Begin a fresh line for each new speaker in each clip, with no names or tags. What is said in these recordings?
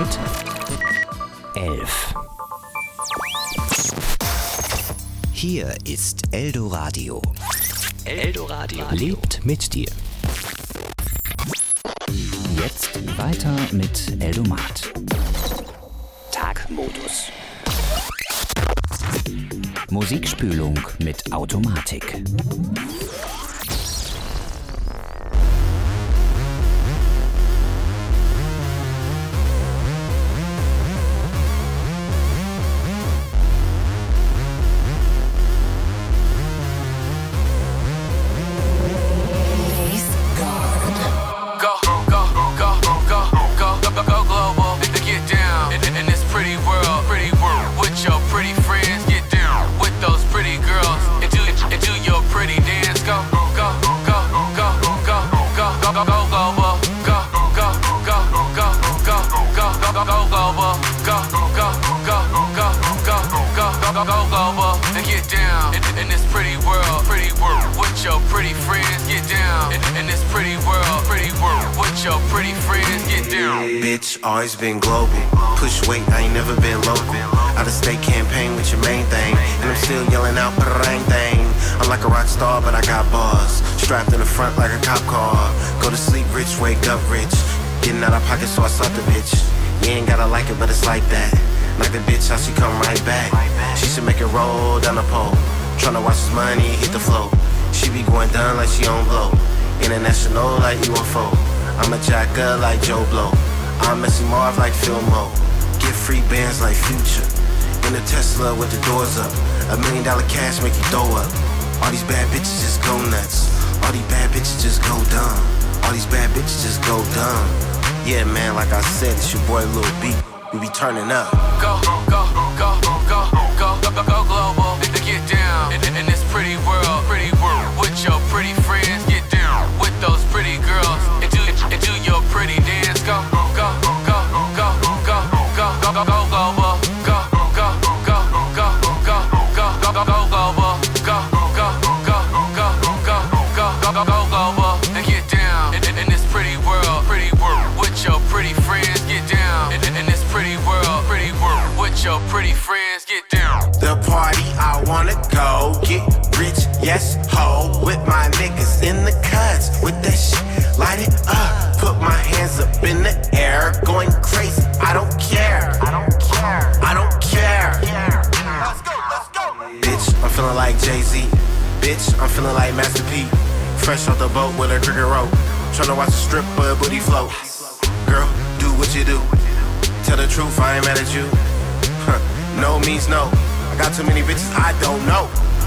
Zeit 11. Hier ist Eldoradio. Eldoradio lebt mit dir. Jetzt weiter mit Eldomat. Tagmodus. Musikspülung mit Automatik.
Always been global, push weight, I ain't never been local. Out of state campaign with your main thing, and I'm still yelling out bang thing. I'm like a rock star, but I got bars, strapped in the front like a cop car. Go to sleep rich, wake up rich, getting out of pocket so I suck the bitch. You ain't gotta like it, but it's like that. Like the bitch, how she come right back. She should make it roll down the pole, tryna watch his money hit the flow. She be going down like she on blow, international like UFO. I'm a jacker like Joe Blow, I'm Messi Marv like Phil Mo. Get free bands like Future. In a Tesla with the doors up. $1 million cash make you throw up. All these bad bitches just go nuts. All these bad bitches just go dumb. All these bad bitches just go dumb. Yeah, man, like I said, it's your boy Lil B. We be turning up.
Go, go, go, go, go, go, go global. Get down in this pretty world with your pretty friends. Get down with those pretty girls and do your pretty dance. Go, go, go, go, go, go, go, go, go global. Go, go, go, go, go, go, go, go, go global. Go, go, go, go, go, go, go, go global. And get down in this pretty world with your pretty friends. Get down in this pretty world with your pretty friends. Get down.
The party I wanna go, get rich, yes, ho. With my niggas in the cuts, with that shit, light it up. Put my hands up in the air, going crazy, I don't care. I don't care. I don't care. Let's go, let's go. Bitch, I'm feeling like Jay-Z. Bitch, I'm feeling like Master P. Fresh off the boat with a cricket rope, tryna watch a stripper booty float. Girl, do what you do. Tell the truth, I ain't mad at you. No means no. I got too many bitches I don't know.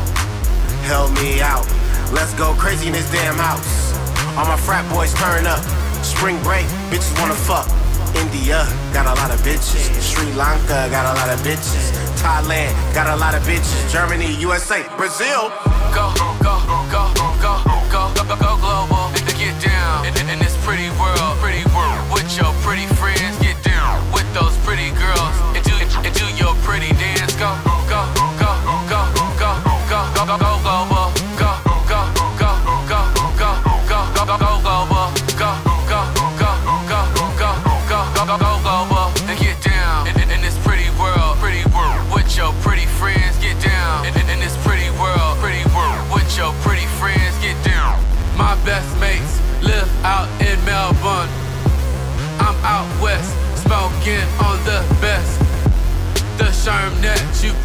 Help me out. Let's go crazy in this damn house. All my frat boys turn up. Spring break, bitches wanna fuck. India got a lot of bitches. Sri Lanka got a lot of bitches. Thailand got a lot of bitches. Germany, USA, Brazil.
Go, go, go, go, go, go, go, go global. Get down in this pretty world with your pretty friends. Get down with those pretty girls and do your pretty dance. Go, go, go, go, go, go, go, go, go global. Go, go, go, go, go, go, go, go, go global. Go, go, go, go, go, go, go, go global. And get down in this pretty world with your pretty friends. Get down in this pretty world with your pretty friends. Get down. My best mates live out in Melbourne. I'm out west, smoking on the best. The sherm that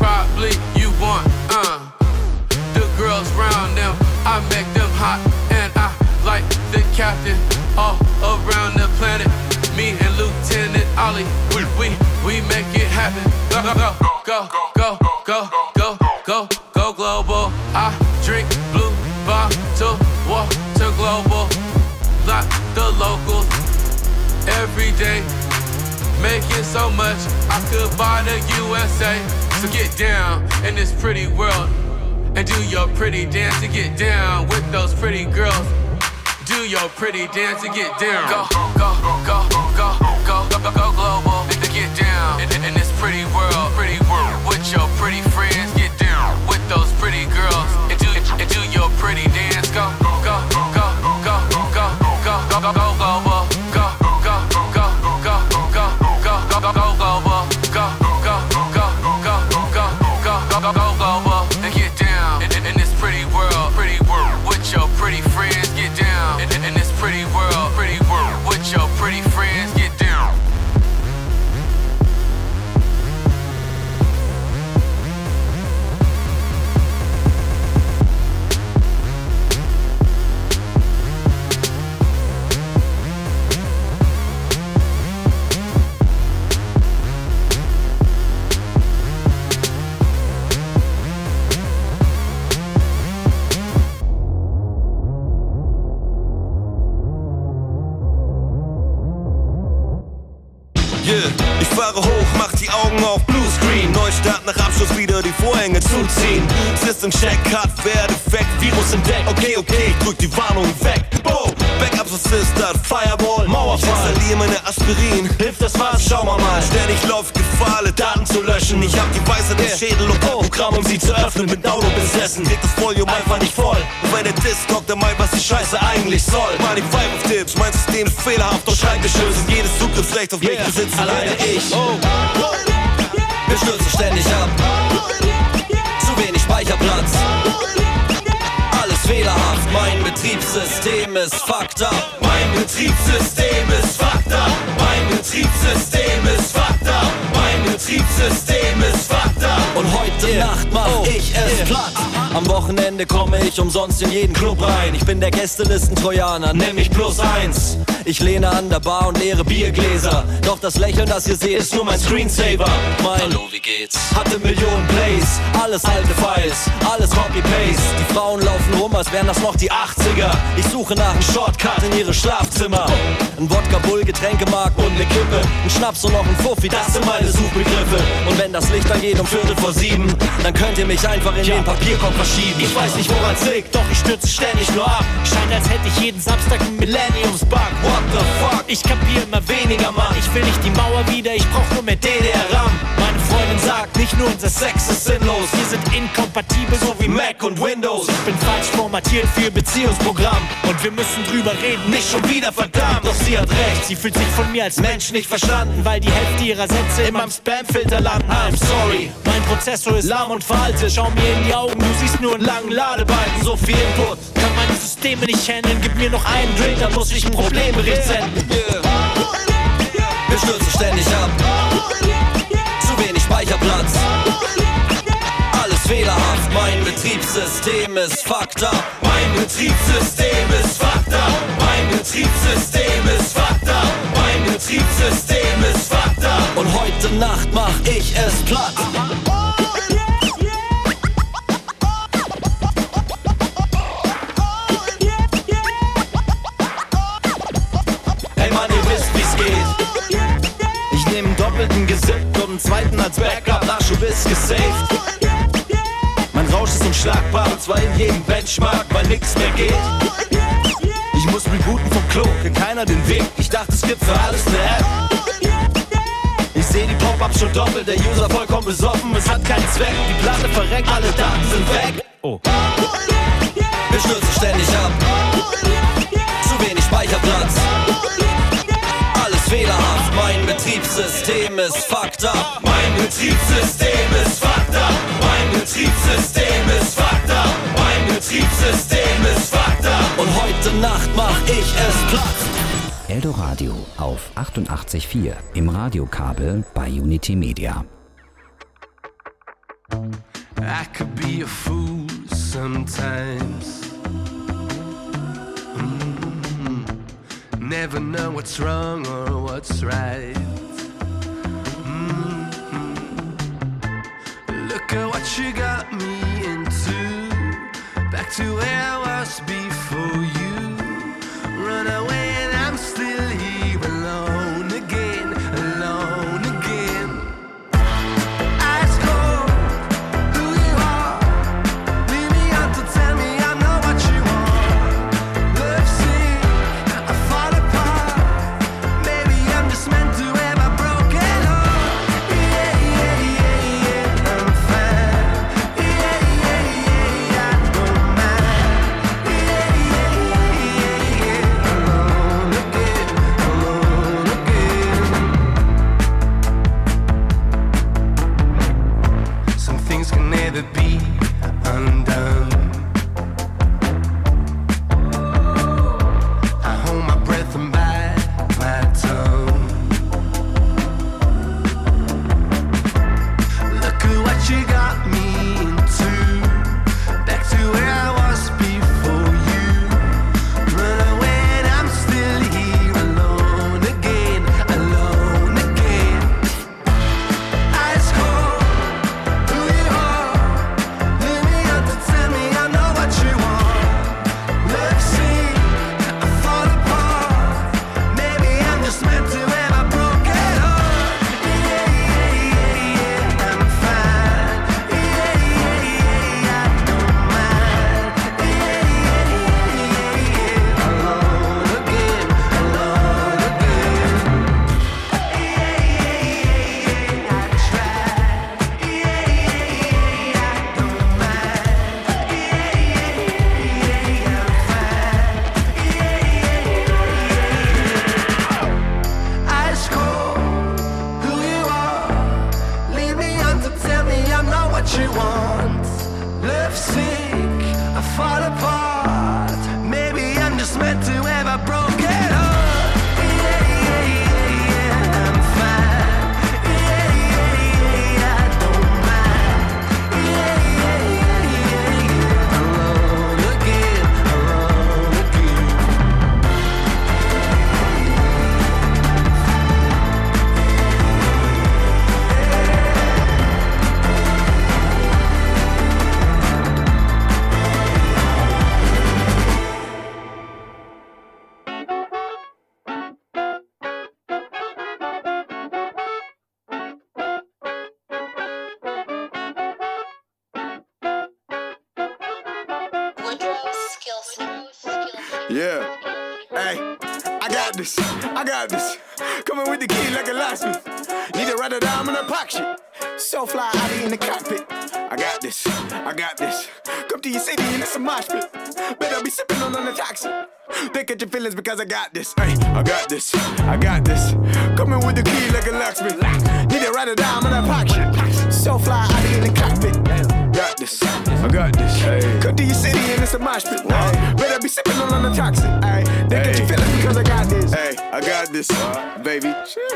you want, The girls round them, I make them hot. And I like the captain all around the planet. Me and Lieutenant Ollie, we make it happen. Go, go, go, go, go, go, go global. I drink blue bottle water global. Like the locals every day. Making so much, I could buy the USA. So get down in this pretty world and do your pretty dance to get down with those pretty girls. Do your pretty dance to get down. Go, go, go, go, go, go, go, go global. To get down in this pretty world with your pretty friends. Get down with those pretty girls and do your pretty dance. Go, go, go, go, go, go, go, go, go global. Go, go, go, go, go, go, go, go, go,
Ich fahre hoch, mach die Augen auf Bluescreen. Neustart nach Abschluss wieder die Vorhänge zuziehen. System check, Cut, wer defekt, Virus entdeckt. Okay, ich drück die Warnung weg. Oh, Backups Assist, Firewall, Mauerfall. Ich installiere meine Aspirin, hilft das was? Schau mal. Ständig läuft Gefahr, alle Daten zu löschen. Ich hab die Weisheit im Schädel und Programm, um sie zu öffnen, mit Auto besessen. Krieg das Volume einfach nicht voll. Und wenn der Disc talkt, der meint, was die Scheiße eigentlich soll. Money 5 of Tips, mein System ist fehlerhaft, doch Schreibgeschützt. Jedes Zugriffsrecht auf mich besitzt alleine ich. Wir stürzen ständig ab. Zu wenig Speicherplatz. Alles fehlerhaft, mein Betriebssystem ist fucked up. Mein Betriebssystem ist fucked up. Mein Betriebssystem ist fucked up. Mein Betriebssystem ist fucked up. Und heute Nacht mach ich es platt. Am Wochenende komme ich umsonst in jeden Club rein. Ich bin der Gästelisten-Trojaner, nenn mich +1. Ich lehne an der Bar und leere Biergläser. Doch das Lächeln, das ihr seht, ist nur mein Screensaver. Hallo, wie geht's? Hatte Millionen Plays, alles alte Files, alles Copy-Paste. Die Frauen laufen rum, als wären das noch die 80er. Ich suche nach einem Shortcut in ihre Schlafzimmer. Ein Wodka-Bull, Getränkemarken und ne Kippe. Ein Schnaps und noch ein Fuffi, das sind meine Suchbegriffe. Und wenn das Licht angeht um 6:45, dann könnt ihr mich einfach in den Papierkorb verschieben. Ich weiß nicht, woran's liegt, doch ich stürze ständig nur ab. Scheint, als hätte ich jeden Samstag einen Millenniums-Bug. What the fuck? Ich kapier immer weniger, Mann. Ich will nicht die Mauer wieder, ich brauch nur mehr DDR-RAM. Meine Freundin sagt, nicht nur unser Sex ist sinnlos. Wir sind inkompatibel, so wie Mac und Windows. Ich bin falsch formatiert für ihr Beziehungsprogramm. Und wir müssen drüber reden, nicht schon wieder, verdammt. Doch sie hat recht, sie fühlt sich von mir als Mensch nicht verstanden, weil die Hälfte ihrer Sätze in meinem Spamfilter landen. I'm sorry, mein Prozessor ist lahm und veraltet. Schau mir in die Augen, du siehst nur einen langen Ladebalken. So viel Input, kann meine Systeme nicht handeln. Gib mir noch einen Drink, dann muss ich einen Problembericht senden. Wir stürzen ständig ab. Zu wenig Speicherplatz. Alles fehlerhaft, mein Betriebssystem ist fucked up. Mein Betriebssystem ist fucked up. Mein Betriebssystem ist fucked up. Mein Betriebssystem ist fucked up. Und heute Nacht mach ich es platt. Hey Mann, ihr wisst wie's geht. Ich nehm einen doppelten gesippt und einen zweiten als Backup. Nachschub ist gesaved. Mein Rausch ist unschlagbar und zwar in jedem Benchmark, weil nix mehr geht. Ich muss rebooten vom Klo, kennt keiner den Weg. Ich dachte, es gibt für alles eine App. Ich seh die Pop-Ups schon doppelt, der User vollkommen besoffen. Es hat keinen Zweck, die Platte verreckt, alle Daten sind weg. Wir stürzen ständig ab. Zu wenig Speicherplatz. Alles fehlerhaft, mein Betriebssystem ist fucked up. Mein Betriebssystem ist fucked up. Mein Betriebssystem ist fucked up. Mein Betriebssystem ist fucked up. Und heute Nacht mach ich es platt.
Eldoradio auf 88.4 im Radiokabel bei Unity Media.
I could be a fool sometimes. Never know what's wrong or what's right. Look at what you got me into. Back to where I was before you. Run away and I'm still here alone again, alone again. Ice cold, who you are. Leave me out to tell me I know what you want. Love sick, I fall apart. Maybe I'm just meant to have a broken heart. Yeah, yeah, yeah, yeah, I'm fine. Yeah, yeah, yeah, I don't mind. Yeah, yeah, yeah, yeah, alone again, alone again. Some things can never be undone. I hold my breath and bite my tongue. Look at what you got me into. Back to where I was before you. Run away and I'm still here alone again, alone again. Ice cold, who you are. she wants. Love sick, I fall apart. Maybe I'm just meant to have a broken heart. Yeah, I'm fine. Yeah, I don't mind. Yeah, alone again, alone again.
Yeah. Hey, I got this. Coming with the key like a locksmith. Need to write it down in a pocket shit. So fly, I be in the cockpit. I got this. Come to your city and it's a mosh pit. Better be sipping on the toxic. Pick at your feelings because I got this. Hey, I got this. Coming with the key like a locksmith. Need to write it down in a pocket shit. So fly, I be in the cockpit. Got this. I got this. Hey. Come to your city and it's a mosh pit. Better be sipping on the toxic. Hey, they get your feelings because I got this. Hey, I got this, baby.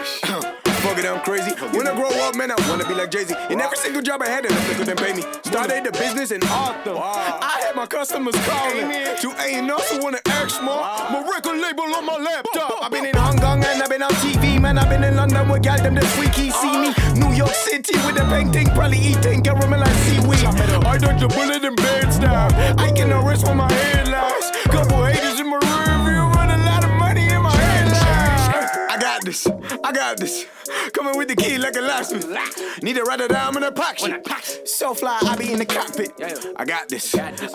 Fuck it, I'm crazy. When I grow up, man, I wanna be like Jay-Z. In every single job I had, enough they couldn't pay me. Started the business in Autumn. I had my customers calling to A&Rs who wanna act more. My record label on my laptop. I've been in Hong Kong and I've been on TV, man. I've been in London with y'all them this week. He see me. New York City with a painting, probably eating caramel and seaweed. I dodged a bullet in bed style. I can arrest for my headlines. Couple haters in my rear view, run a lot of money in my headlines. I got this. Coming with the key like a locksmith. Need to write it down in a pocket. So fly, I be in the cockpit. I got this.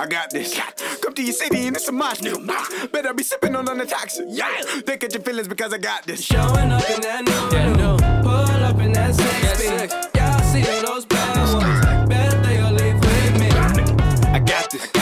Come to your city and it's a mosh pit. Better be sipping on the toxic. They get your feelings because I got this.
Showing up in that new. Pull up in that 6-speed. Y'all see those bad ones. Bet they'll leave with me.
I got this.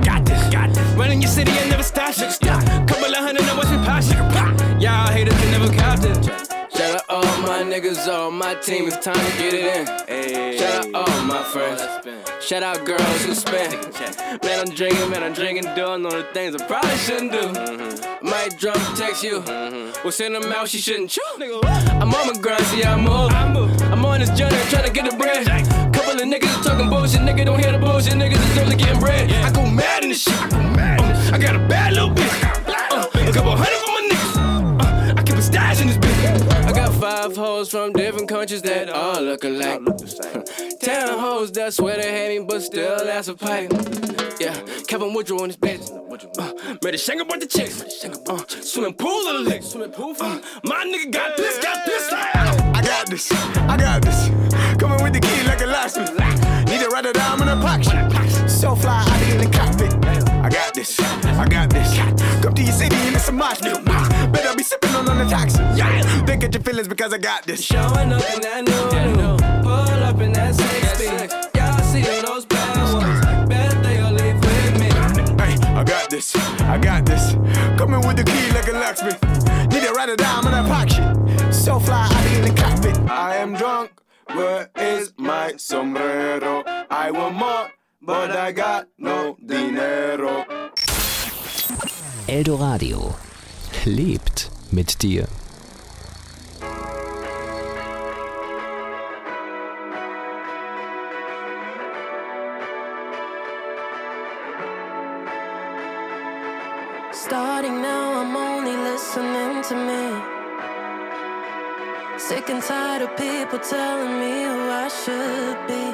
Running your city and never stop. Couple of hundred and watch me pop. Y'all haters can never cop it. Shout out all my niggas, all my team, it's time to get it in. Shout out all my friends. Shout out girls who spend. Man, I'm drinking, doing all the things I probably shouldn't do. Might drop text you. We'll send them out, she shouldn't chew. I'm on my grind, see how I move. I'm on this journey, trying to get the bread. Couple of niggas is talking bullshit, nigga don't hear the bullshit, niggas is only getting bread. I go mad in this shit. I got a bad little bitch. A couple hundred for my niggas. I keep a stash in this bitch. I got 5 hoes from different countries that all look alike. 10 hoes that swear they hate me but still ask a pipe. Yeah, Kevin Woodrow on this bitch. Made a shank about the chicks. Swimming pool of the licks. My nigga got this.
I got this. Coming with the key like a locksmith. Need to write it down in a pocket. So fly, I be in the cockpit. I got this. Come to your city and it's a mosh pit. Better be sipping on the toxic. They get your feelings because I got this.
Showing up in that new. Pull up in that 6-speed. Y'all see those bad ones. Bet they'll leave with me.
Hey, I got this. Coming with the key like a locksmith. Need to write it down in a pocket. So fly, I be in the cockpit. I am drunk. Where is my sombrero? I want more, but I got no dinero.
Eldoradio lebt mit dir.
Starting now, I'm only listening to me. Sick and tired of people telling me who I should be.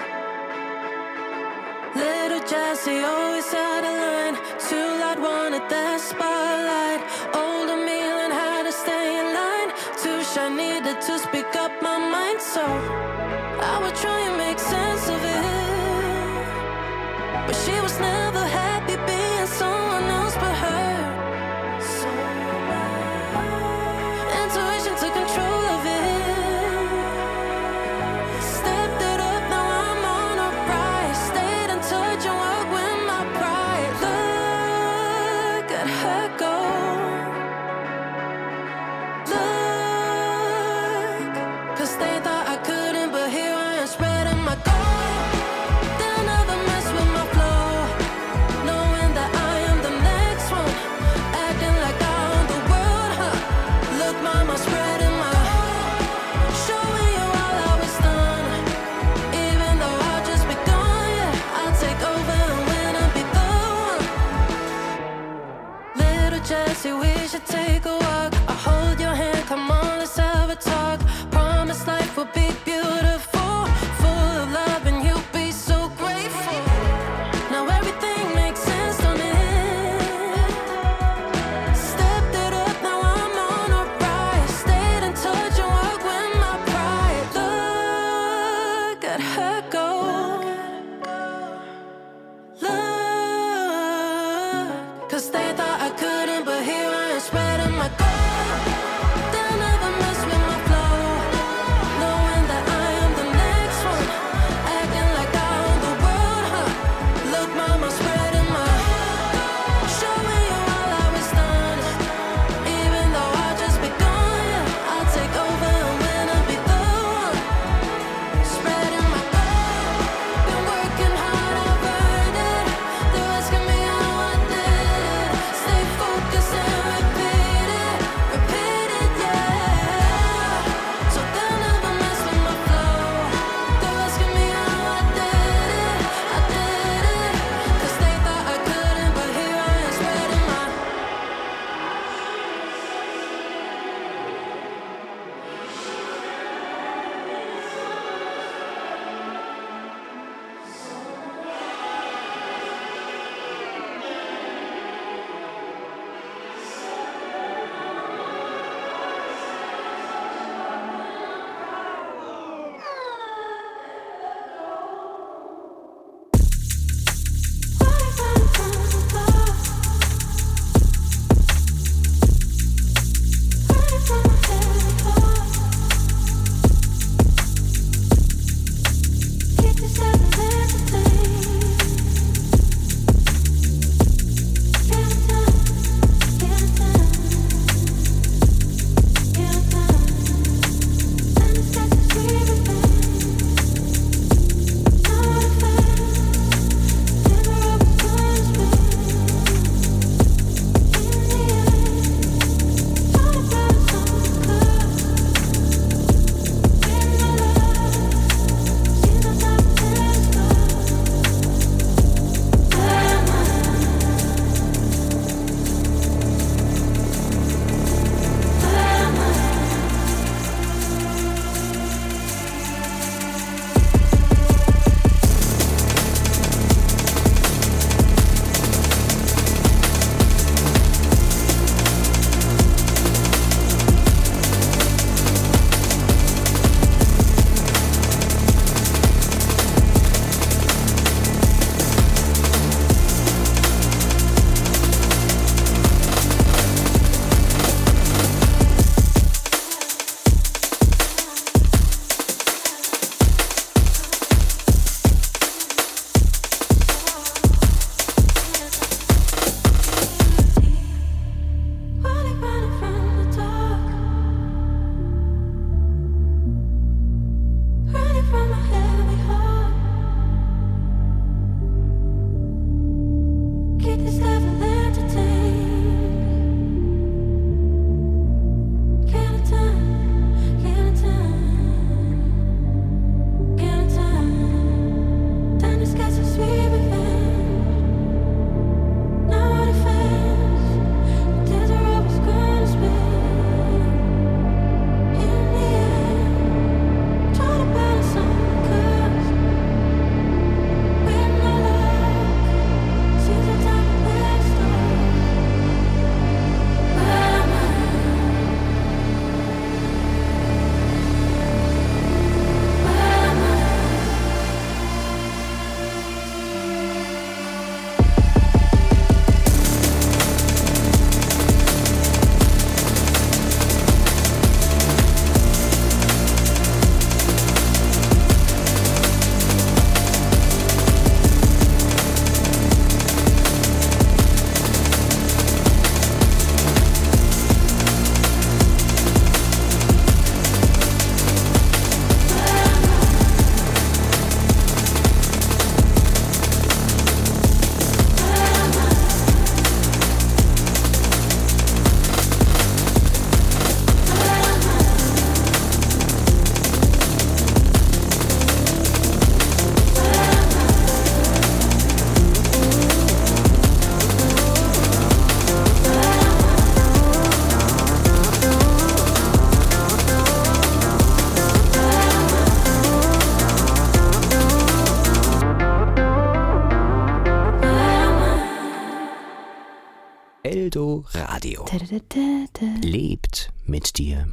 Little Jessie always out of line. Too loud, wanted that spotlight. Older me learned how to stay in line. Too shy, needed to speak up my mind. So I would try and make sense of it, but she was never happy being someone else but her. So intuition took control of it. Stepped it up, now I'm on a rise. Stayed in touch and worked with my pride. Look at her go. Look, 'cause they thought I couldn't, but here I am spreading my gold.
Radio. Lebt mit dir.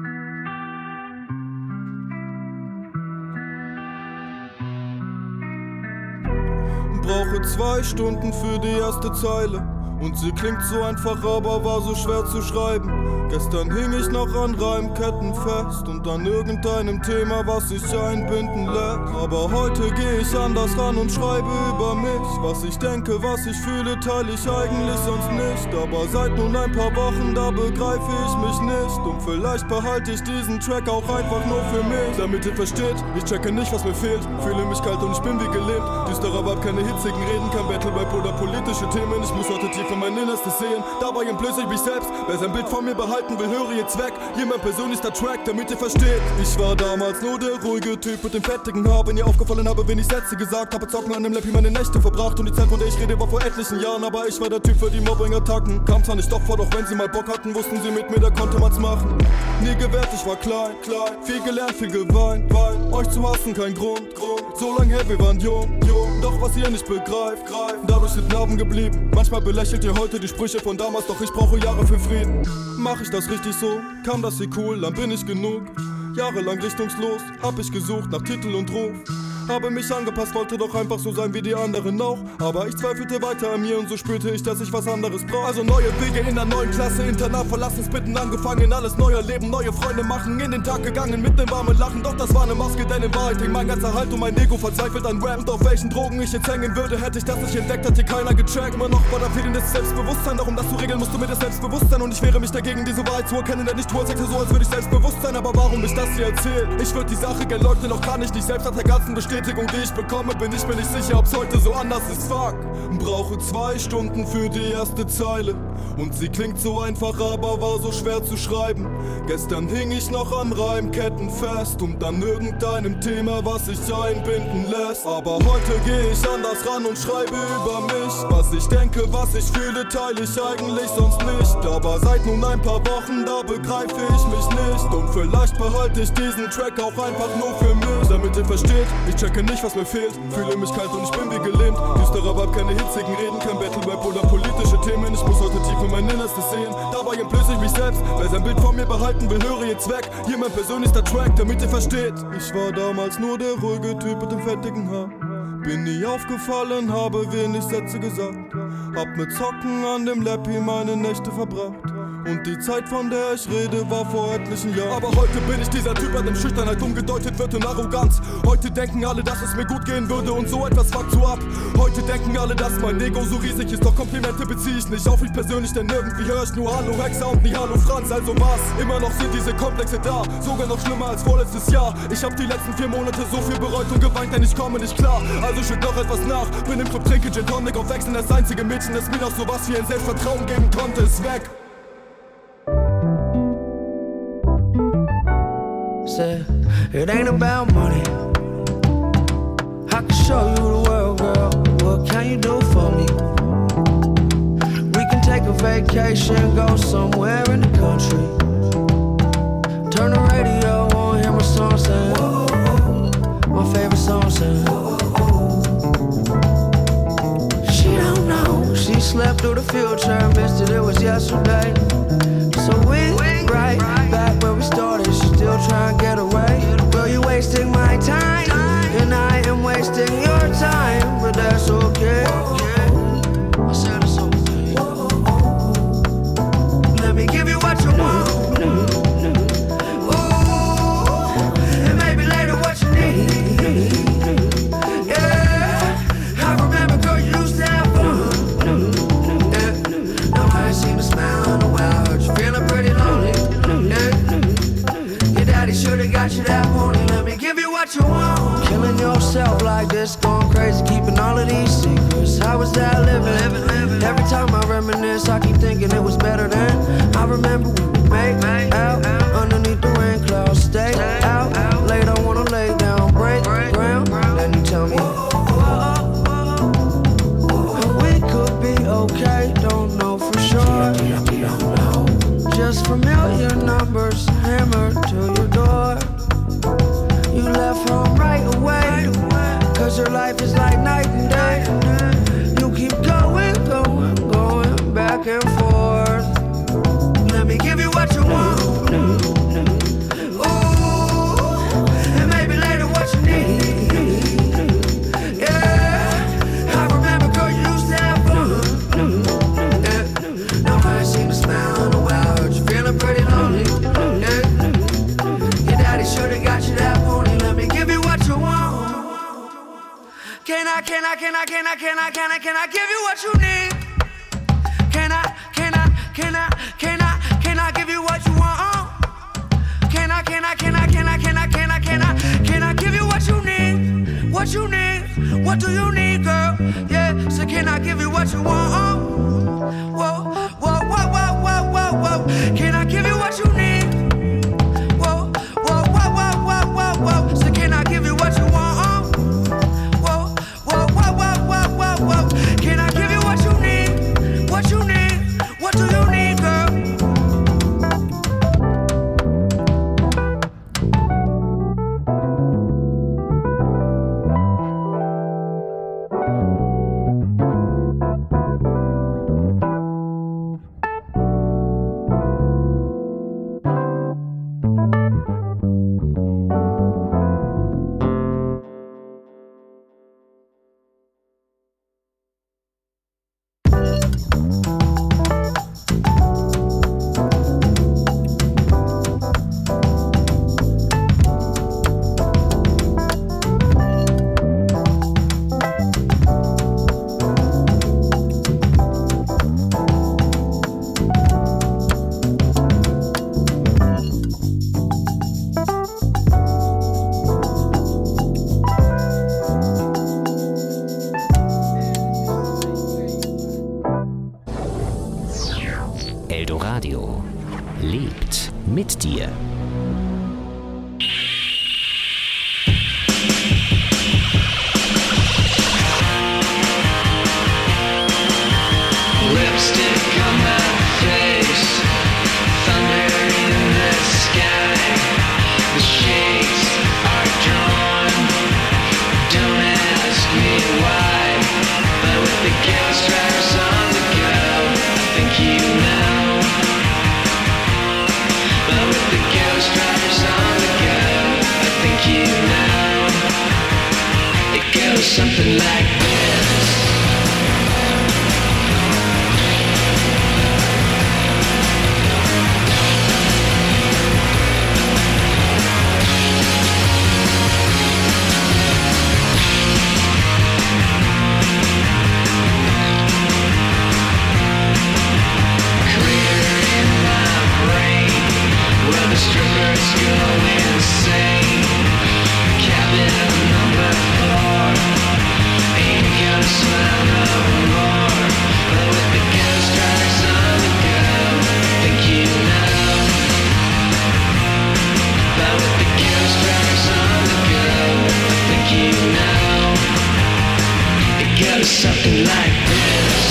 Brauche 2 Stunden für die erste Zeile. Und sie klingt so einfach, aber war so schwer zu schreiben. Gestern hing ich noch an Reimketten fest und an irgendeinem Thema, was sich einbinden lässt. Aber heute gehe ich anders ran und schreibe über mich. Was ich denke, was ich fühle, teile ich eigentlich sonst nicht. Aber seit nun ein paar Wochen, da begreife ich mich nicht. Und vielleicht behalte ich diesen Track auch einfach nur für mich. Damit ihr versteht, ich checke nicht, was mir fehlt. Fühle mich kalt und ich bin wie gelähmt. Düsterer Vibe, keine hitzigen Reden, kein Battle-Rap oder politische Themen. Ich muss heute tief in mein Innerstes sehen. Dabei entblöße ich mich selbst. Wer sein Bild von mir behalten will, höre jetzt weg. Hier mein persönlichster Track, damit ihr versteht. Ich war damals nur der ruhige Typ mit dem fettigen Haar. Wenn ihr aufgefallen habe, wenn ich Sätze gesagt habe, zocken an dem Lappy meine Nächte verbracht. Und die Zeit, von der ich rede, war vor etlichen Jahren. Aber ich war der Typ für die Mobbing-Attacken. Kam zwar nicht oft vor, doch wenn sie mal Bock hatten, wussten sie mit mir, da konnte man's machen. Nie gewährt, ich war klein. Viel gelernt, viel geweint. Euch zu hassen, kein Grund. So lang her, wir waren jung. Doch was ihr nicht begreift, dadurch sind Narben geblieben. Manchmal belächelt ihr heute die Sprüche von damals, doch ich brauche Jahre für Frieden. Mach ich das richtig so? Kam das hier cool, dann bin ich genug. Jahrelang richtungslos, hab ich gesucht nach Titel und Ruf. Habe mich angepasst, wollte doch einfach so sein wie die anderen auch. Aber ich zweifelte weiter an mir und so spürte ich, dass ich was anderes brauch. Also neue Wege in der neuen Klasse, Internat Verlassensbitten angefangen. Alles neu erleben, neue Freunde machen, in den Tag gegangen mit nem warmen Lachen. Doch das war ne Maske, denn in Wahrheit hing mein ganzer Halt und mein Ego verzweifelt an Rap. Und auf welchen Drogen ich jetzt hängen würde, hätte ich das nicht entdeckt, hat hier keiner gecheckt. Immer noch war da fehlendes Selbstbewusstsein, doch um das zu regeln, musst du mir das Selbstbewusstsein. Und ich wehre mich dagegen, diese Wahrheit zu erkennen, denn ich tue als so, als würde ich selbstbewusst sein. Aber warum ich das hier erzähl? Ich würde die Sache gern leugnen, doch kann ich nicht selbst nach der ganzen Bestätigung, die ich bekomme. Bin ich mir nicht sicher, ob's heute so anders ist, fuck. Brauche 2 Stunden für die erste Zeile. Und sie klingt so einfach, aber war so schwer zu schreiben. Gestern hing ich noch an Reimketten fest und an irgendeinem Thema, was sich einbinden lässt. Aber heute gehe ich anders ran und schreibe über mich. Was ich denke, was ich fühle, teile ich eigentlich sonst nicht. Aber seit nun ein paar Wochen, da begreife ich mich nicht. Und vielleicht behalte ich diesen Track auch einfach nur für mich. Damit ihr versteht, ich checke nicht, was mir fehlt. Fühle mich kalt und ich bin wie gelähmt. Düsterer Vibe, keine hitzigen Reden, kein Battle-Rap oder politische Themen. Ich muss heute tief in mein Innerstes sehen. Dabei entblöße ich mich selbst. Wer sein Bild von mir behalten will, höre jetzt weg. Hier mein persönlichster Track, damit ihr versteht. Ich war damals nur der ruhige Typ mit dem fettigen Haar. Bin nie aufgefallen, habe wenig Sätze gesagt. Hab mit Zocken an dem Lappy meine Nächte verbracht. Und die Zeit, von der ich rede, war vor etlichen Jahren. Aber heute bin ich dieser Typ, an dem Schüchternheit umgedeutet wird in Arroganz. Heute denken alle, dass es mir gut gehen würde und so etwas fuckt so ab. Heute denken alle, dass mein Ego so riesig ist, doch Komplimente beziehe ich nicht auf mich persönlich, denn irgendwie höre ich nur Hallo Hexer und nie Hallo Franz. Also was? Immer noch sind diese Komplexe da, sogar noch schlimmer als vorletztes Jahr. Ich hab die letzten 4 Monate so viel bereut und geweint, denn ich komme nicht klar. Also schütt noch etwas nach, bin im Club, trinke Gin Tonic auf Wechseln. Das einzige Mädchen, das mir noch sowas wie ein Selbstvertrauen geben konnte, ist weg.
It ain't about money. I can show you the world, girl. What can you do for me? We can take a vacation, go somewhere in the country. Turn the radio on, hear my song sing. My favorite song sing. She don't know. She slept through the future, missed it, it was yesterday. So we right back where we started. She still trying to get away. Girl, you wasting my time, and I am wasting your time, but that's okay. I said it's okay. Let me give you what you want. Ooh, and maybe later what you need. Yeah, I remember, girl, you used to have fun. Yeah, now I ain't seen a smile in a while. Heard you feeling pretty lonely. Yeah, your daddy should've got you that morning. Let me give you what you want. Killing yourself like this, going crazy, keeping all of these secrets. How was that living? Every time I reminisce, I keep thinking it was better then. I remember when we made out underneath the rain clouds. Stay out late, I wanna lay down, break ground. Then you tell me we could be okay, don't know for sure. Just familiar numbers hammered to your door. You left home right away, cause your life is like night and day. You keep going back and forth. Can I give you what you need? Can I give you what you want? Can I give you what you need? What you need? What do you need, girl? Yeah, so can I give you what you want? Whoa. Can I give you what you need? Whoa. So can I give you what you want? Whoa. Can I give you what you need? What you need? What do you need, girl?
Eldoradio lebt mit dir.
Lipstick on my face, thunder in the sky. The shades are drawn, don't ask me why. But with the gas drivers on the go, I think you know. But with the ghost drivers on the go, I think you know. It goes something like this. Strippers go insane. Cabin number 4 ain't gonna smile no more. But with the ghost drivers on the go, think you know. But with the ghost drivers on the go, think you know. It goes something like this.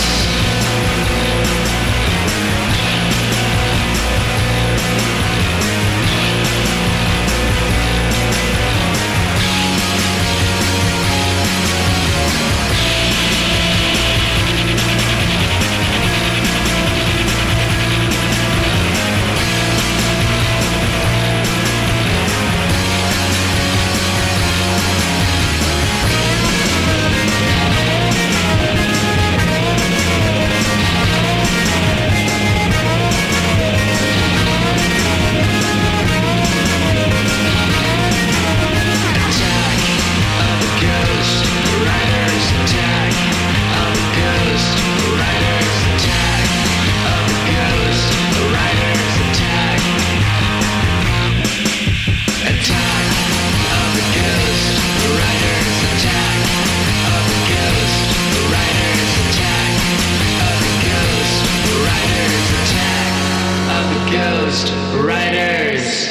Ghost Riders.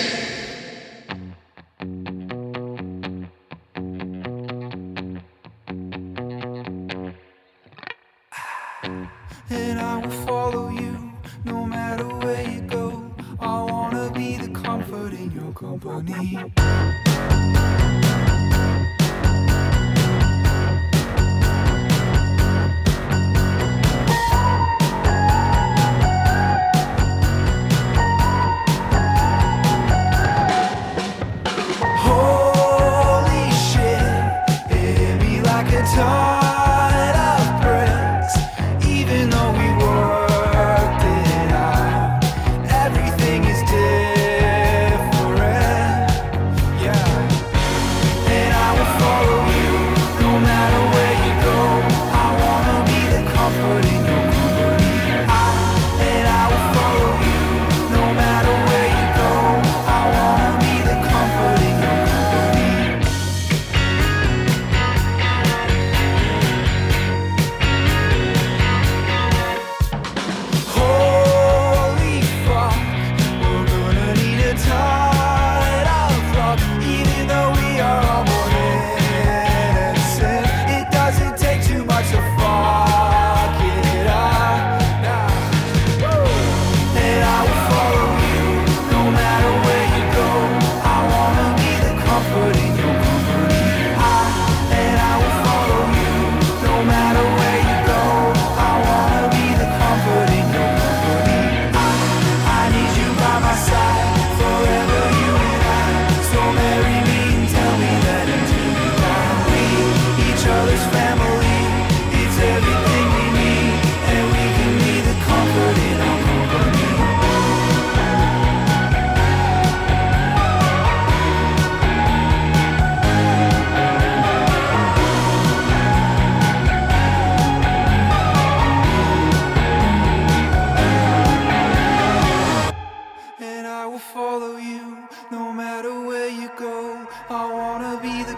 And I will follow you no matter where you go. I wanna be the comfort in your company.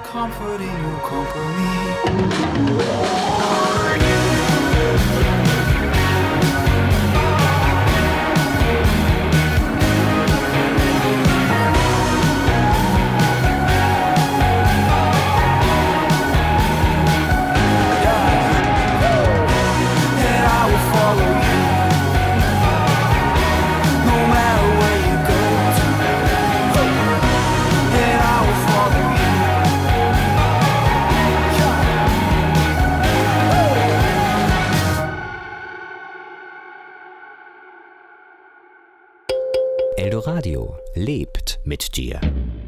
comfort in your company.
Eldoradio lebt mit dir.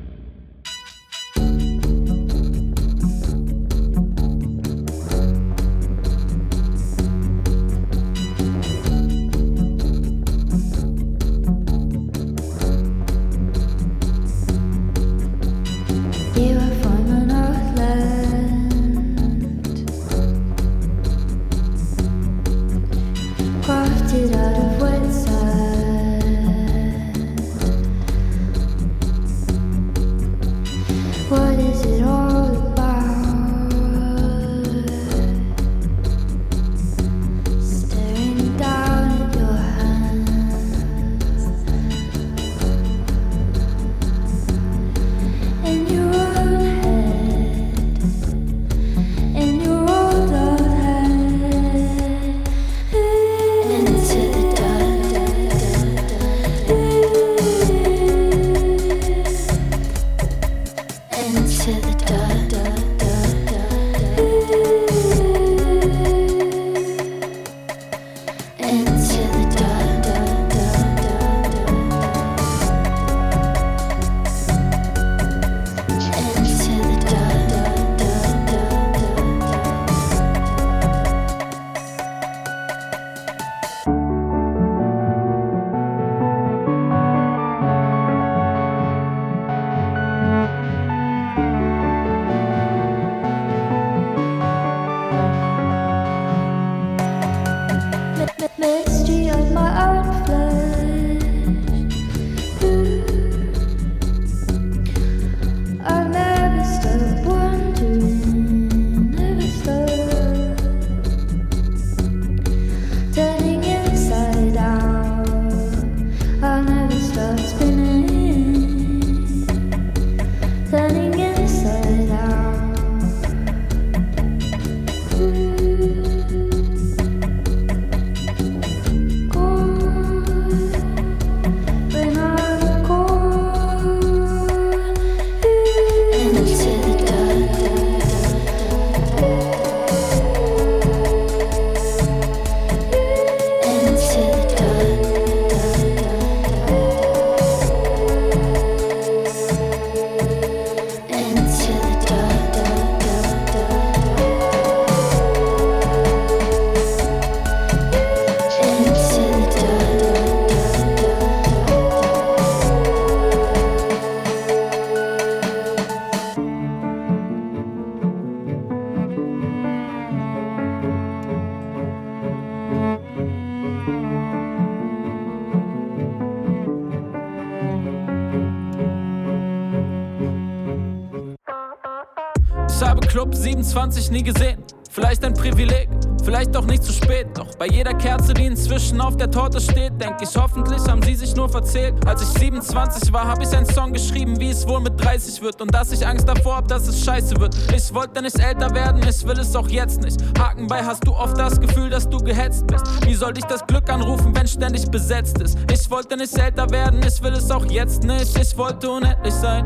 Ich habe Club 27 nie gesehen, vielleicht ein Privileg, vielleicht auch nicht zu spät. Doch bei jeder Kerze, die inzwischen auf der Torte steht, denk ich, hoffentlich haben sie sich nur verzählt. Als ich 27 war, hab ich einen Song geschrieben, wie es wohl mit 30 wird. Und dass ich Angst davor hab, dass es scheiße wird. Ich wollte nicht älter werden, ich will es auch jetzt nicht. Haken bei, hast du oft das Gefühl, dass du gehetzt bist. Wie sollte ich das Glück anrufen, wenn ständig besetzt ist? Ich wollte nicht älter werden, ich will es auch jetzt nicht. Ich wollte unendlich sein,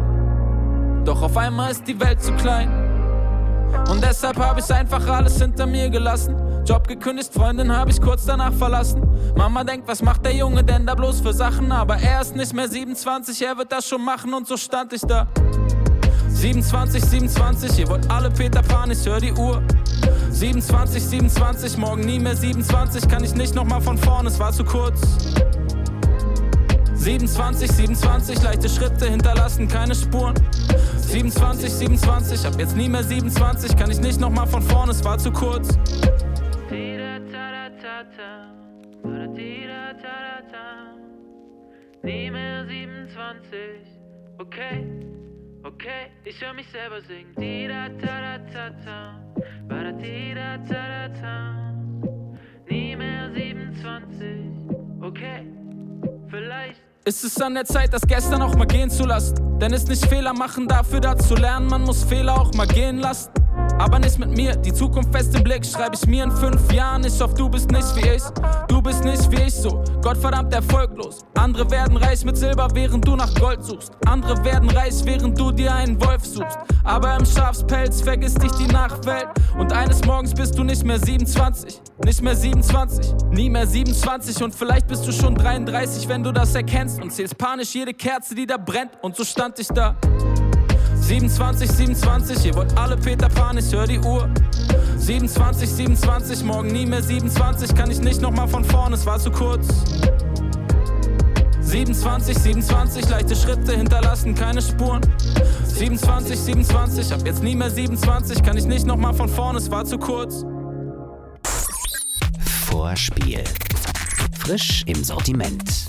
doch auf einmal ist die Welt zu klein. Und deshalb hab ich einfach alles hinter mir gelassen. Job gekündigt, Freundin hab ich kurz danach verlassen. Mama denkt, was macht der Junge denn da bloß für Sachen? Aber er ist nicht mehr 27, er wird das schon machen. Und so stand ich da. 27, 27, ihr wollt alle Peter Pan, ich hör die Uhr. 27, 27, morgen nie mehr 27. Kann ich nicht nochmal von vorn, es war zu kurz. 27, 27, leichte Schritte hinterlassen keine Spuren. 27, 27, hab jetzt nie mehr 27. Kann ich nicht nochmal von vorn, es war zu kurz. Nie mehr 27, okay, Okay, ich höre mich selber singen. Di-da-ta-da-ta-ta, ba-da-di-da-ta-da-ta. Nie mehr 27, okay, vielleicht ist es an der Zeit, das gestern auch mal gehen zu lassen. Denn ist nicht Fehler machen, dafür da zu lernen. Man muss Fehler auch mal gehen lassen. Aber nicht mit mir, die Zukunft fest im Blick, schreibe ich mir in 5 Jahren. Ich hoffe, du bist nicht wie ich, du bist nicht wie ich so. Gottverdammt erfolglos. Andere werden reich mit Silber, während du nach Gold suchst. Andere werden reich, während du dir einen Wolf suchst. Aber im Schafspelz vergisst dich die Nachwelt. Und eines Morgens bist du nicht mehr 27, nicht mehr 27, nie mehr 27. Und vielleicht bist du schon 33, wenn du das erkennst. Und zählst panisch jede Kerze, die da brennt. Und so stand ich da. 27, 27, ihr wollt alle Peter Pan, ich hör die Uhr. 27, 27, morgen nie mehr 27, kann ich nicht nochmal von vorne, es war zu kurz. 27, 27, leichte Schritte hinterlassen, keine Spuren. 27, 27, ab jetzt nie mehr 27, kann ich nicht nochmal von vorne, es war zu kurz.
Vorspiel. Frisch im Sortiment.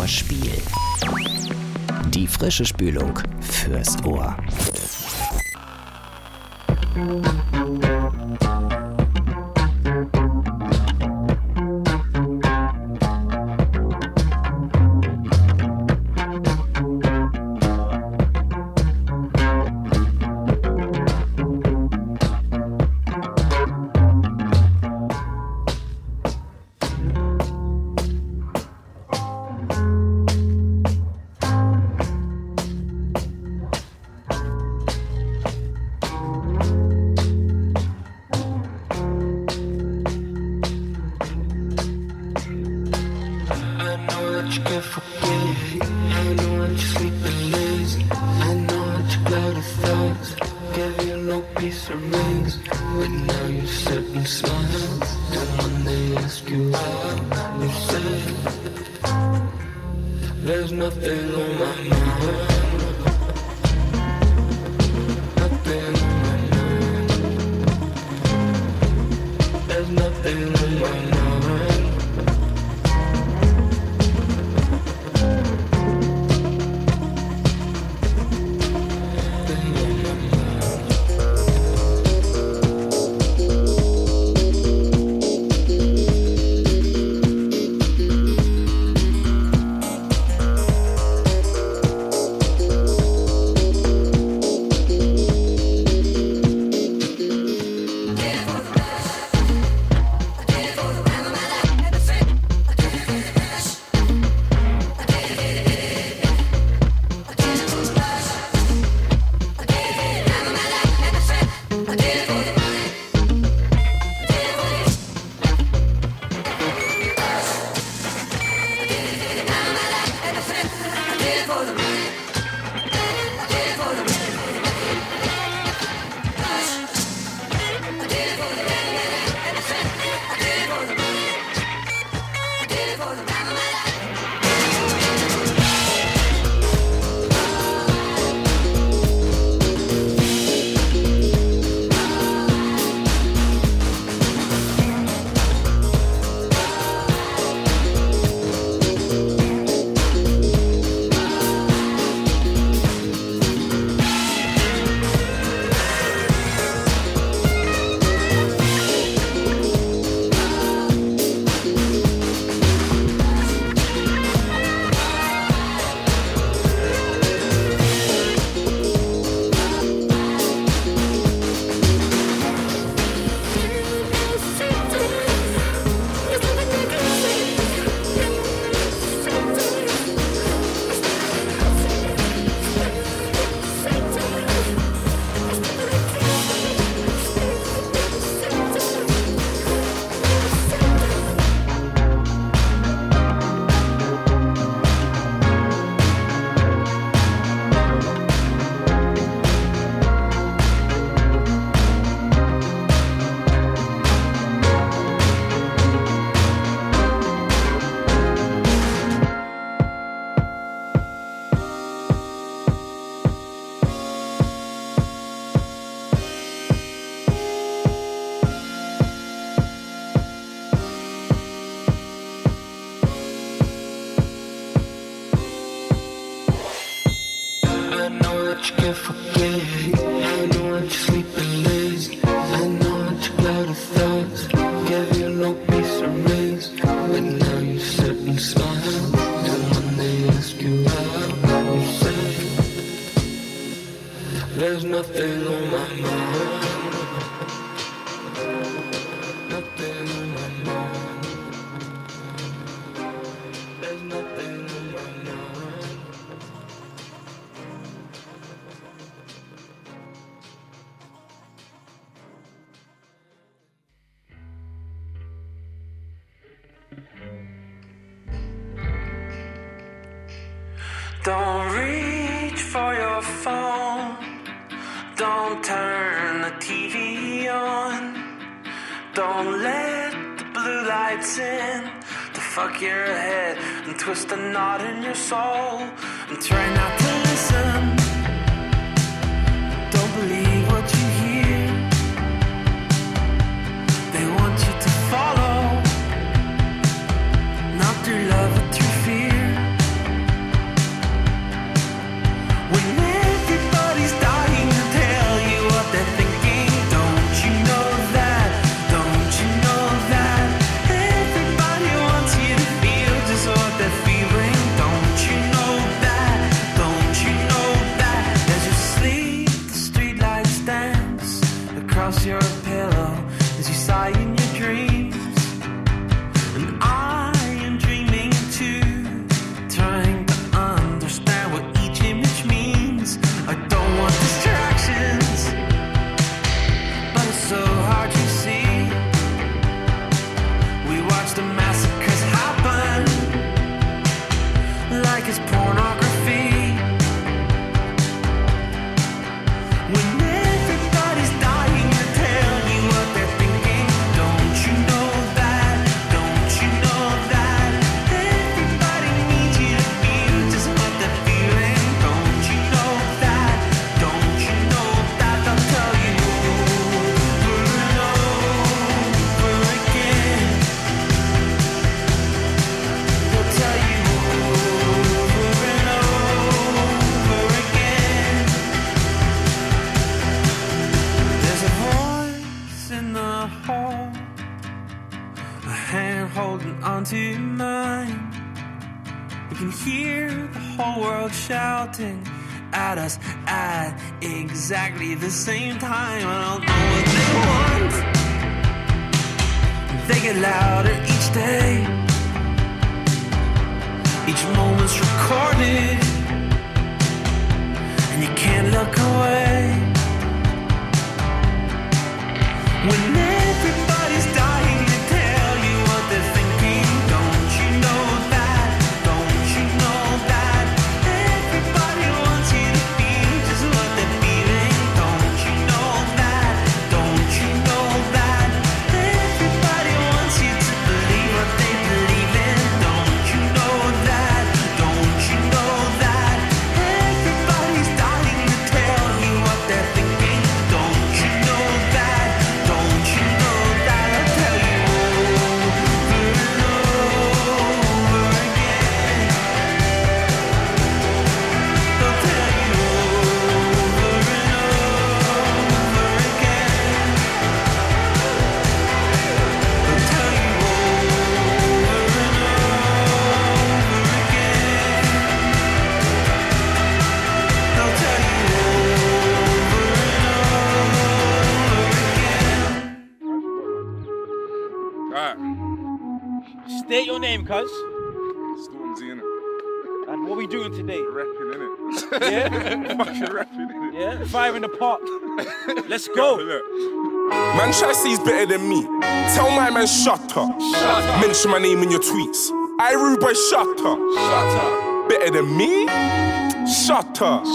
Vorspiel. Die frische Spülung fürs Ohr.
Don't reach for your phone. Don't turn the TV on. Don't let the blue lights in to fuck your head and twist a knot in your soul. And try not to listen. Don't believe what you hear. They want you to follow, not through love but through fear. hand holding onto mine. We can hear the whole world shouting at us at exactly the same time. I don't know what they want. They get louder each day. Each moment's recorded, and you can't look away. When everybody's dying to tell you what they're thinking, don't you know that? Don't you know that? Everybody wants you to feel just what they're feeling. Don't you know that? Don't you know that? Everybody wants you to believe what they believe in. Don't you know that? Don't you know that? Everybody's dying to tell you what they're thinking. Don't you know that? Don't you know that? I tell you over and over again. They'll tell you over and over again. They'll tell you over and over again. They'll tell you
Alright.
State your name, cuz.
Stormzy, innit?
And what we doing today?
Rapping, innit?
Yeah?
Fucking rapping, innit?
Yeah? Fire in the park. Let's go.
Man try to say he's better than me. Tell my man shut up. Mention my name in your tweets. I rude boy, shut up. Better than me? Shut up.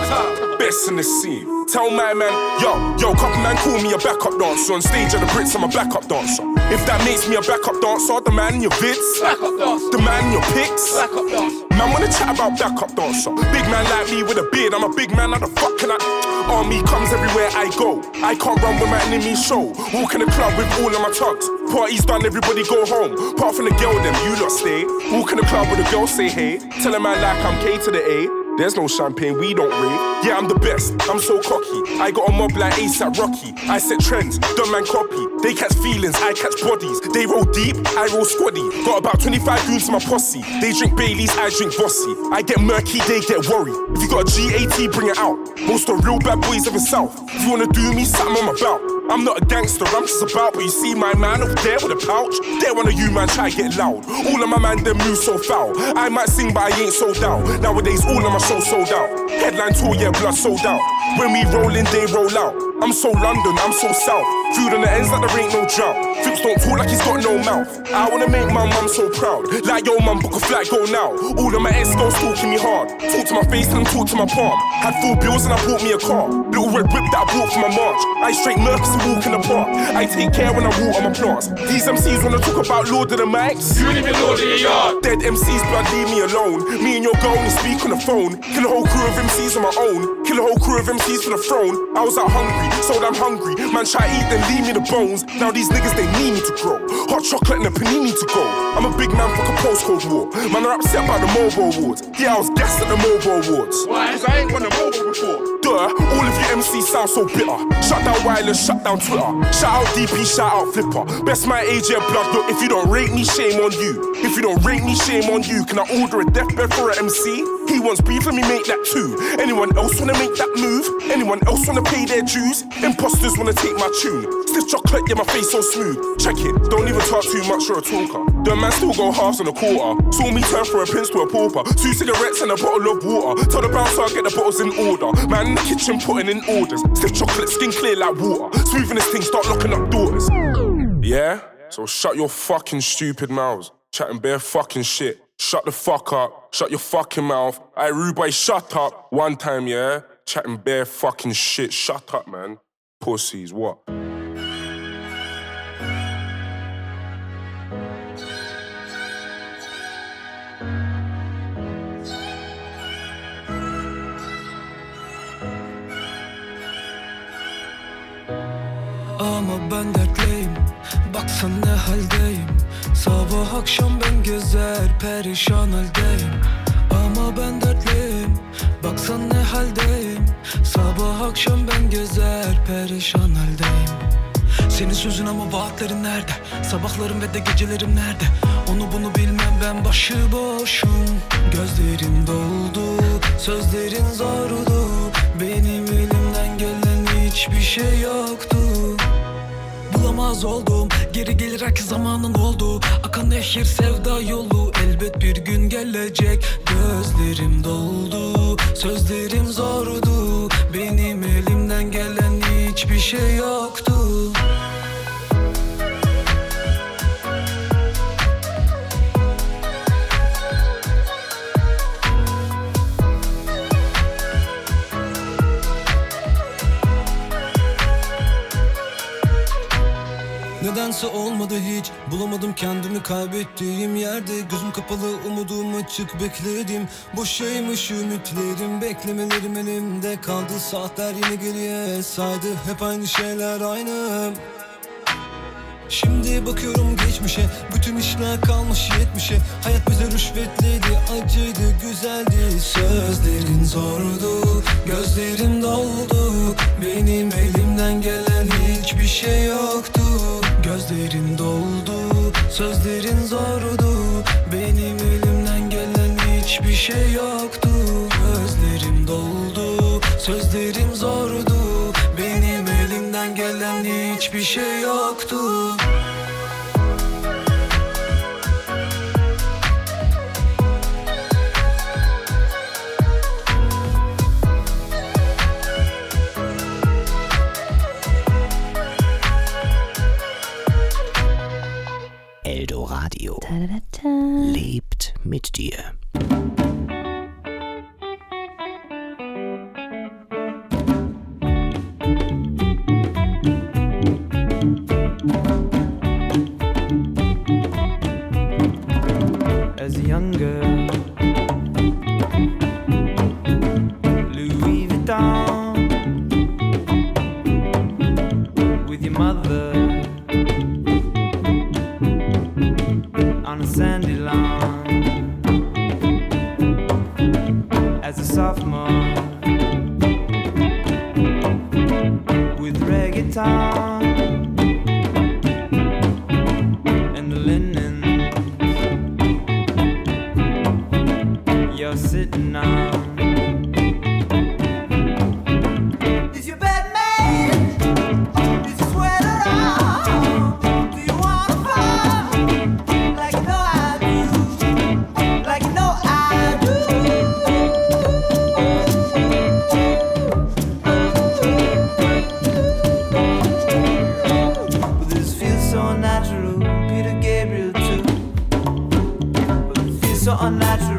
Best in the scene. Tell my man, yo, couple man call me a backup dancer. On stage at the Brits, I'm a backup dancer. If that makes me a backup dancer, the man in your vids, the man in your pics, man wanna chat about backup dancer. Big man like me with a beard, I'm a big man, how the fuck can I? Army comes everywhere I go. I can't run when my enemies show. Walk in the club with all of my tugs. Party's done, everybody go home. Apart from the girl, them you lot stay. Walk in the club with a girl, say hey. Tell a man like I'm K to the A. There's no champagne, we don't rave. Yeah, I'm the best, I'm so cocky. I got a mob like ASAP Rocky. I set trends, dumb man copy. They catch feelings, I catch bodies. They roll deep, I roll squaddy. Got about 25 goons in my posse. They drink Baileys, I drink Vossi. I get murky, they get worried. If you got a GAT, bring it out. Most of the real bad boys of the South. If you wanna do me, something I'm about. I'm not a gangster, I'm just about. But you see my man over there with a pouch. There one of you man try to get loud. All of my man them move so foul. I might sing but I ain't sold out. Nowadays all of my shows sold out. Headline tour, yeah, blood sold out. When we roll in, they roll out. I'm so London, I'm so south. Food on the ends like there ain't no drought. Flips don't talk like he's got no mouth. I wanna make my mum so proud. Like yo mum, book a flight, go now. All of my ex-girls talking me hard. Talk to my face and talk to my palm. Had full bills and I bought me a car. Little red whip that I bought for my march. I straight Mercs and walk in the park. I take care when I walk on my plants. These MCs wanna talk about Lord of the Mics. You ain't even Lord of your yard. Dead MCs, blood, leave me alone. Me and your girl only speak on the phone. Kill a whole crew of MCs on my own. Kill a whole crew of MCs for the throne. I was out hungry, so I'm hungry. Man try eat, then leave me the bones. Now these niggas, they need me to grow. Hot chocolate and a panini to go. I'm a big man, fuck a postcode war. Man are upset about the Mobo Awards. Yeah, I was gassed at the Mobo Awards. Why? Cause I ain't won a Mobo before. Duh, all of you MCs sound so bitter. Shut down Wireless, shut down Twitter. Shout out DP, shout out Flipper. Best my age, yeah, blood. Look, if you don't rate me, shame on you. If you don't rate me, shame on you. Can I order a deathbed for an MC? He wants beef, let me make that too. Anyone else wanna make that move? Anyone else wanna pay their dues? Imposters wanna take my tune. Stiff chocolate, yeah, my face so smooth. Check it, don't even talk too much, you're a talker. The man still go halves and a quarter. Saw me turn from a prince to a pauper. 2 cigarettes and a bottle of water. Tell the bouncer I'll get the bottles in order. Man in the kitchen putting in orders. Stiff chocolate, skin clear like water. Smoothing this thing, start locking up doors. Yeah? So shut your fucking stupid mouths. Chatting bare fucking shit. Shut the fuck up. Shut your fucking mouth. I rude boy, shut up. One time, yeah? Chatting bare fucking shit. Shut up, man. Pussies, what?
Ama ben dertliyim, baksan ne haldeyim. Sabah akşam ben gezer, perişan haldeyim. Ama ben dertliyim, baksan ne haldeyim. Sabah akşam ben gezer, perişan haldeyim. Senin sözün ama vaatlerin nerede? Sabahlarım ve de gecelerim nerede? Onu bunu bilmem, ben başıboşum. Gözlerim doldu, sözlerin zordu. Benim elimden gelen hiçbir şey yoktu. Bulamaz oldum, geri gelir herkes zamanın oldu. Akan nehir sevda yolu, elbet bir gün gelecek. Gözlerim doldu, sözlerim zordu. Benim elimden gelen hiçbir şey yoktu. Nedense olmadı hiç, bulamadım kendimi kaybettiğim yerde. Gözüm kapalı, umudum açık bekledim. Boşaymış ümitlerim, beklemelerim elimde kaldı. Saatler yine geriye saydı, hep aynı şeyler aynı. Şimdi bakıyorum geçmişe, bütün işler kalmış 70'e. Hayat bize rüşvetliydi, acıydı, güzeldi. Sözlerin zordu, gözlerim doldu. Benim elimden gelen hiçbir şey yoktu. Gözlerin doldu, sözlerin zordu. Benim elimden gelen hiçbir şey yoktu. Gözlerim doldu, sözlerim zordu. Benim elimden gelen hiçbir şey yoktu.
Eldoradio lebt mit dir.
As a young girl, Louis Vuitton, with your mother on a sandy lawn. As a sophomore, with reggaeton and the linen you're sitting on.
Is your bed made? Is your sweater on? Do you wanna fall? Like you know I do. Like you know I do. But this feels so unnatural. Peter Gabriel too. But it feels so unnatural.